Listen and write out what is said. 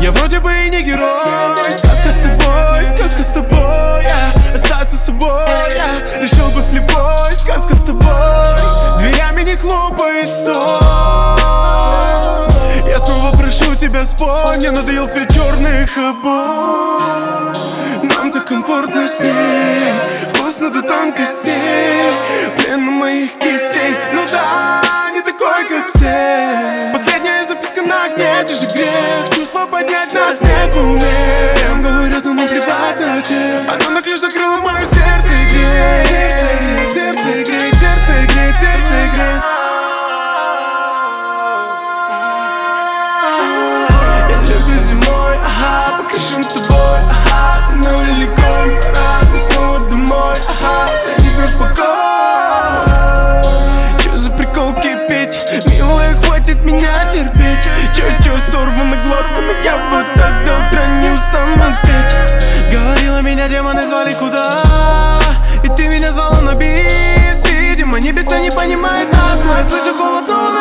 Я вроде бы и не герой. Сказка с тобой, остаться собой. Я решил бы слепой, сказка с тобой. Дверями не хлопай, стой. Я снова прошу тебя, спой. Мне надоел цвет черных обоев. Нам так комфортно с ней, вкусно до тонкостей, плен моих кистей. Ну да, не такой, как все. Последняя записка на огне, это же грех. Чувство поднять на смех в уме. Всем говорят, но нам плевать на чем. Оно лишь закрыло мое сердце и греет. Сердце греет, сердце греет, сердце греет. Я летаю зимой, ага, покажем с тобой, ага. Ну или конь, пора мне снова домой, ага. Хранить наш покой. Чё за прикол кипеть? Милая, хватит меня терпеть. Чё сорвана глотка, но я вот так до утра не устану петь. Говорила, меня демоны звали куда, и ты меня звала на бис. Видимо, небеса не понимают нас, но я слышу голос снова.